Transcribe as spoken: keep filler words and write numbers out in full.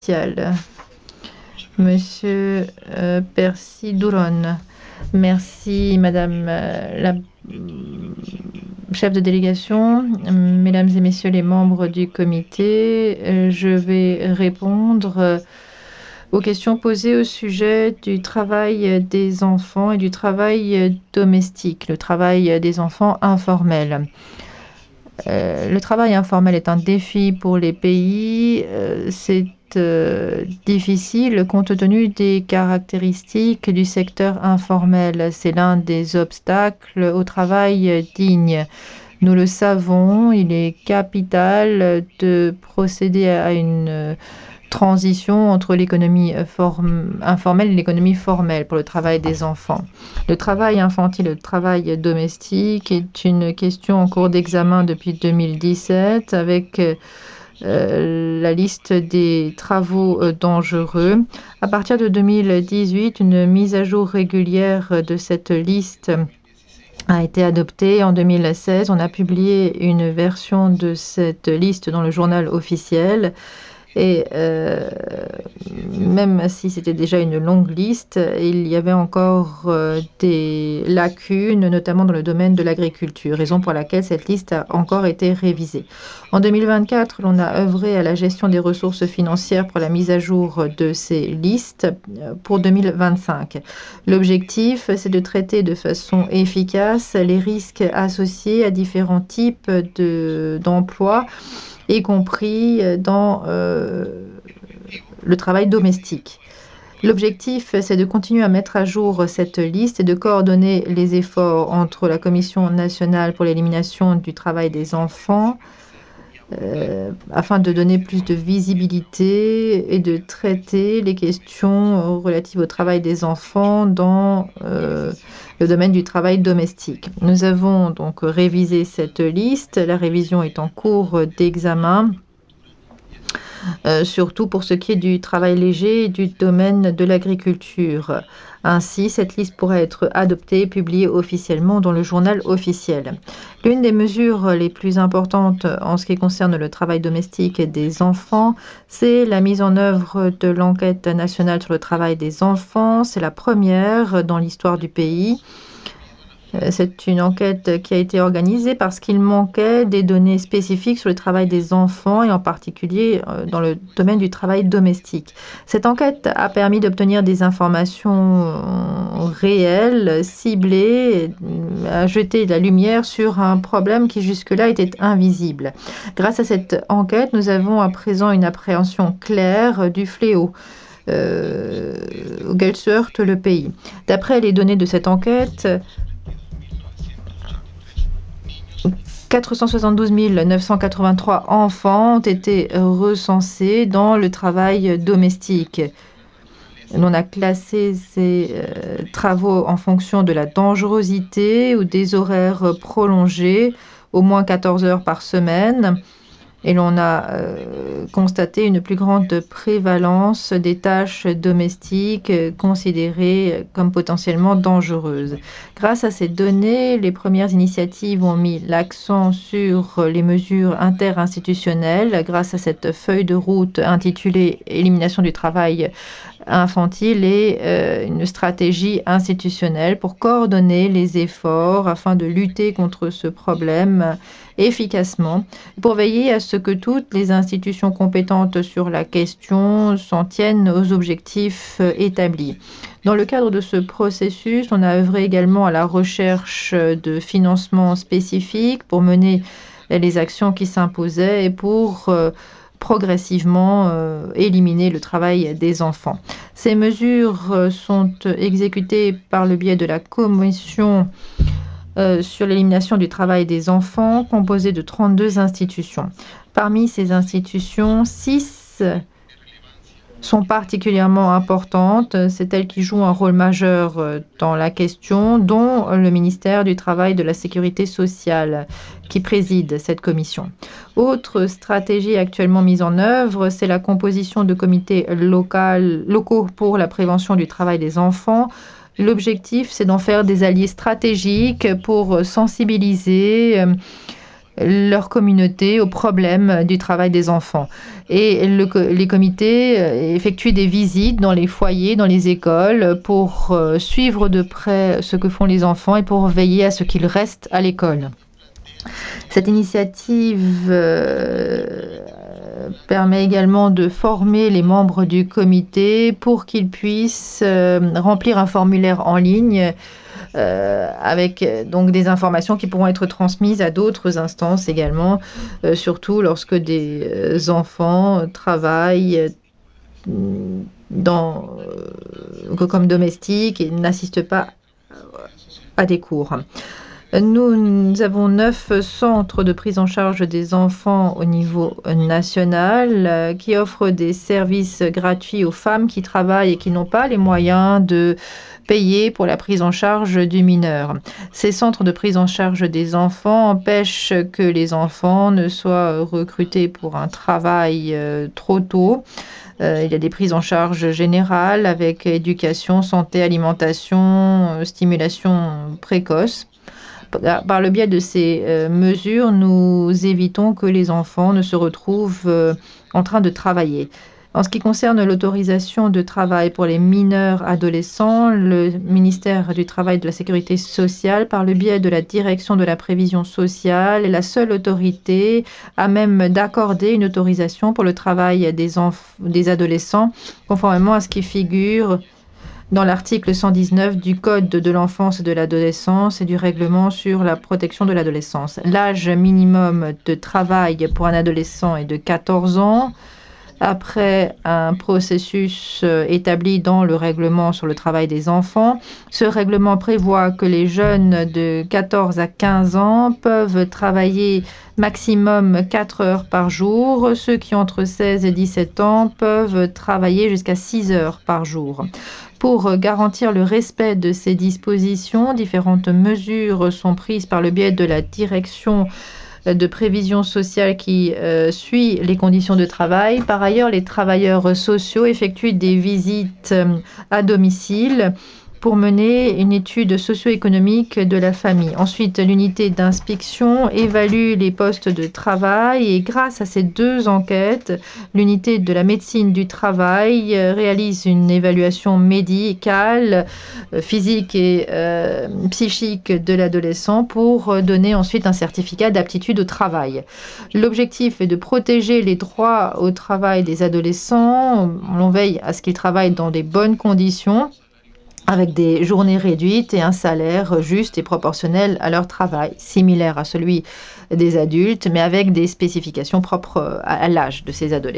sociale. Monsieur euh, Percy Douron. Merci, Madame euh, la mm, chef de délégation, Mesdames et Messieurs les membres du comité. Euh, je vais répondre euh, aux questions posées au sujet du travail des enfants et du travail domestique, le travail des enfants informel. Euh, le travail informel est un défi pour les pays. Euh, c'est euh, difficile compte tenu des caractéristiques du secteur informel. C'est l'un des obstacles au travail digne. Nous le savons, il est capital de procéder à une transition entre l'économie informelle et l'économie formelle pour le travail des enfants. Le travail infantile et le travail domestique est une question en cours d'examen depuis deux mille dix-sept avec euh, la liste des travaux euh, dangereux. À partir de deux mille dix-huit, une mise à jour régulière de cette liste a été adoptée. En deux mille seize, on a publié une version de cette liste dans le journal officiel. Et euh, même si c'était déjà une longue liste, il y avait encore euh, des lacunes, notamment dans le domaine de l'agriculture, raison pour laquelle cette liste a encore été révisée. En deux mille vingt-quatre, l'on a œuvré à la gestion des ressources financières pour la mise à jour de ces listes pour deux mille vingt-cinq. L'objectif, c'est de traiter de façon efficace les risques associés à différents types de, d'emplois, y compris dans euh, le travail domestique. L'objectif, c'est de continuer à mettre à jour cette liste et de coordonner les efforts entre la Commission nationale pour l'élimination du travail des enfants euh, afin de donner plus de visibilité et de traiter les questions relatives au travail des enfants dans euh, le domaine du travail domestique. Nous avons donc révisé cette liste. La révision est en cours d'examen. Euh, surtout pour ce qui est du travail léger et du domaine de l'agriculture. Ainsi, cette liste pourra être adoptée et publiée officiellement dans le journal officiel. L'une des mesures les plus importantes en ce qui concerne le travail domestique des enfants, c'est la mise en œuvre de l'enquête nationale sur le travail des enfants. C'est la première dans l'histoire du pays. C'est une enquête qui a été organisée parce qu'il manquait des données spécifiques sur le travail des enfants et en particulier dans le domaine du travail domestique. Cette enquête a permis d'obtenir des informations réelles, ciblées, à jeter de la lumière sur un problème qui jusque-là était invisible. Grâce à cette enquête, nous avons à présent une appréhension claire du fléau euh, auquel se heurte le pays. D'après les données de cette enquête, quatre cent soixante-douze mille neuf cent quatre-vingt-trois enfants ont été recensés dans le travail domestique. On a classé ces euh, travaux en fonction de la dangerosité ou des horaires prolongés, au moins quatorze heures par semaine. Et l'on a euh, constaté une plus grande prévalence des tâches domestiques euh, considérées comme potentiellement dangereuses. Grâce à ces données, les premières initiatives ont mis l'accent sur les mesures interinstitutionnelles grâce à cette feuille de route intitulée « Élimination du travail infantile » et euh, une stratégie institutionnelle pour coordonner les efforts afin de lutter contre ce problème efficacement, pour veiller à ce que toutes les institutions compétentes sur la question s'en tiennent aux objectifs établis. Dans le cadre de ce processus, on a œuvré également à la recherche de financements spécifiques pour mener les actions qui s'imposaient et pour euh, progressivement euh, éliminer le travail des enfants. Ces mesures euh, sont exécutées par le biais de la Commission euh, sur l'élimination du travail des enfants, composée de trente-deux institutions. Parmi ces institutions, six sont particulièrement importantes. C'est elles qui jouent un rôle majeur dans la question, dont le ministère du Travail et de la Sécurité sociale, qui préside cette commission. Autre stratégie actuellement mise en œuvre, c'est la composition de comités local, locaux pour la prévention du travail des enfants. L'objectif, c'est d'en faire des alliés stratégiques pour sensibiliser leur communauté aux problèmes du travail des enfants. Et le, les comités effectuent des visites dans les foyers, dans les écoles, pour suivre de près ce que font les enfants et pour veiller à ce qu'ils restent à l'école. Cette initiative euh, permet également de former les membres du comité pour qu'ils puissent euh, remplir un formulaire en ligne Euh, avec donc des informations qui pourront être transmises à d'autres instances également, euh, surtout lorsque des euh, enfants travaillent euh, dans, euh, comme domestiques et n'assistent pas à des cours. Nous, nous avons neuf centres de prise en charge des enfants au niveau national euh, qui offrent des services gratuits aux femmes qui travaillent et qui n'ont pas les moyens de payer pour la prise en charge du mineur. Ces centres de prise en charge des enfants empêchent que les enfants ne soient recrutés pour un travail euh, trop tôt. Euh, il y a des prises en charge générales avec éducation, santé, alimentation, euh, stimulation précoce. Par le biais de ces euh, mesures, nous évitons que les enfants ne se retrouvent euh, en train de travailler. En ce qui concerne l'autorisation de travail pour les mineurs adolescents, le ministère du Travail et de la Sécurité sociale, par le biais de la direction de la prévision sociale, est la seule autorité à même d'accorder une autorisation pour le travail des, des adolescents, conformément à ce qui figure dans l'article cent dix-neuf du Code de l'enfance et de l'adolescence et du règlement sur la protection de l'adolescence. L'âge minimum de travail pour un adolescent est de quatorze ans. Après un processus établi dans le règlement sur le travail des enfants, ce règlement prévoit que les jeunes de quatorze à quinze ans peuvent travailler maximum quatre heures par jour. Ceux qui ont entre seize et dix-sept ans peuvent travailler jusqu'à six heures par jour. Pour garantir le respect de ces dispositions, différentes mesures sont prises par le biais de la direction de prévision sociale qui euh, suit les conditions de travail. Par ailleurs, les travailleurs sociaux effectuent des visites euh, à domicile pour mener une étude socio-économique de la famille. Ensuite, l'unité d'inspection évalue les postes de travail et grâce à ces deux enquêtes, l'unité de la médecine du travail réalise une évaluation médicale, physique et euh, psychique de l'adolescent pour donner ensuite un certificat d'aptitude au travail. L'objectif est de protéger les droits au travail des adolescents. On veille à ce qu'ils travaillent dans des bonnes conditions, avec des journées réduites et un salaire juste et proportionnel à leur travail, similaire à celui des adultes, mais avec des spécifications propres à l'âge de ces adolescents.